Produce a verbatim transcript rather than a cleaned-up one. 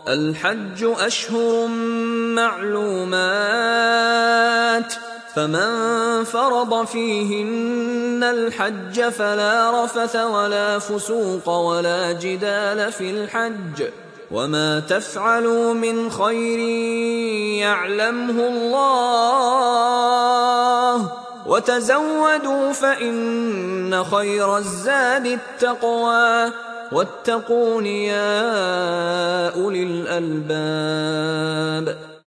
الحج أشهر معلومات، فمن فرض فيهن الحج فلا رفث ولا فسوق ولا جدال في الحج، وما تفعلوا من خير يعلمه الله، وتزودوا فإن خير الزاد التقوى، واتقون يا أولي الألباب.